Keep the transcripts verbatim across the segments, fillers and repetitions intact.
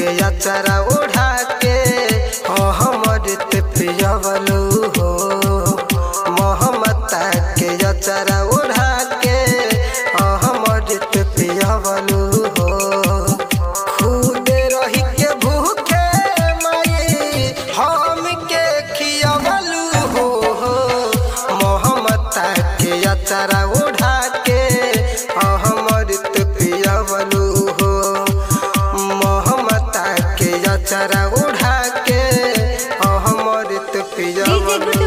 के अचारा ओढ़ा के अमृत पियवलू हो। ममता के अचारा ओढ़ा के अमृत पियवलू हो। खुद रही के भूखे माई हम के खियवलू हो। ममता के अचारा ओढ़ा के अमृत पियवलू हो। ममता के अचारा ओढ़ा के अमृत पियवलू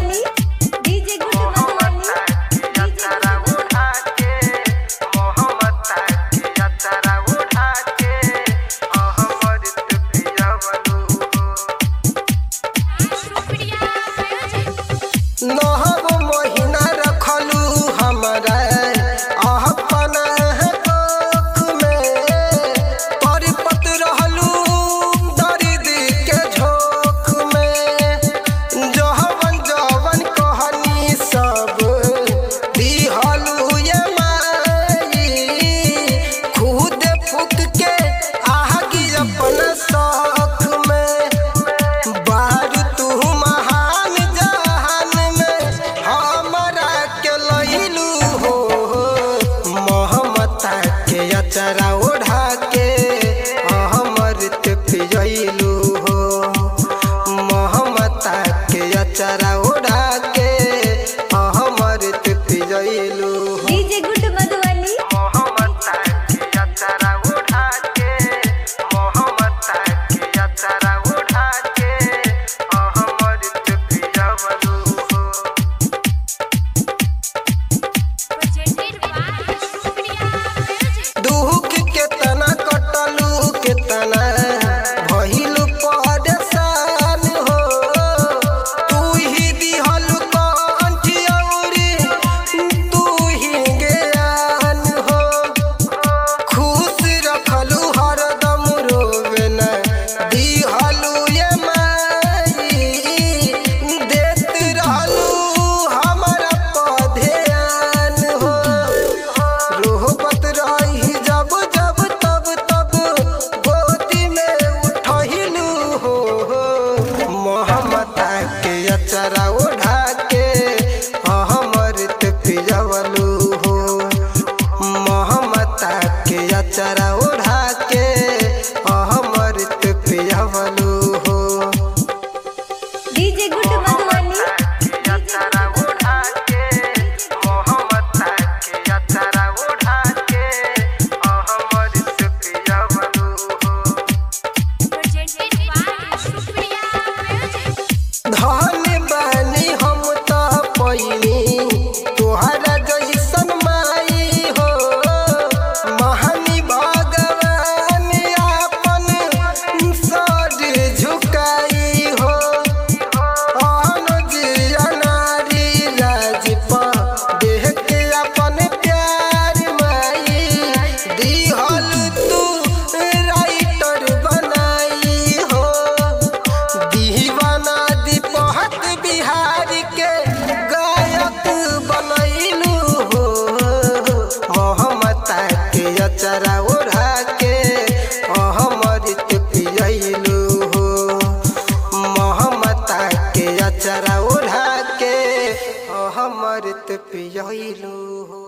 नहब महीना रखलू हमरा अपन कोख में। परिपत रहलू दर्द के झोंक में। जवन जवन कहनी सब दिहलू ये माई। खुद फूक के आगी अपन शौक में। बार तू महान जहान में हमरा के लइलू हो। ममता के अचारा ओढ़ा के अमृत पियलू हो। ममता के अचारा ओढ़ा के अमृत पियलू हो। डीजे गुड मधुबनी ममता के अचारा ओढ़ा के ममता के अचारा ओढ़ा के अमृत पियवलू हो। दुख के तना कटलू के तना भइलू परेशान हो। तू ही दिहलू कंठी औरी तू ही ज्ञान हो। खुश रखलू हरदम रोवे न दिहलू ये माई। देत रहलू हमरा पर ध्यान हो। रोहबत रही जब जब तब तब गोदी में उठहिलू हो। ममता के अचारा ओढ़ा के अमृत पियवलू हो। ममता के अचारा ओढ़ा के अमृत पियवलू हो। डीजे गुड मधुबनी अचारा ओढ़ा के ममता के अचारा ओढ़ा के अमृत पियवलू हो। धन बानी हम त पैनी तोहरा जैसन माई हो। महानी भगवान आपन सर झुकाई हो। अनुज अनारी राजपा देह के अपन प्यार माई। दिहल तू राइटर बनाई हो। दीवाना दीपहत बिहार के गायक बनैलू हो। ममता के अचारा ओढ़ा के अमृत पियलू हो। ममता के अचारा ओढ़ा के अमृत पियलू हो।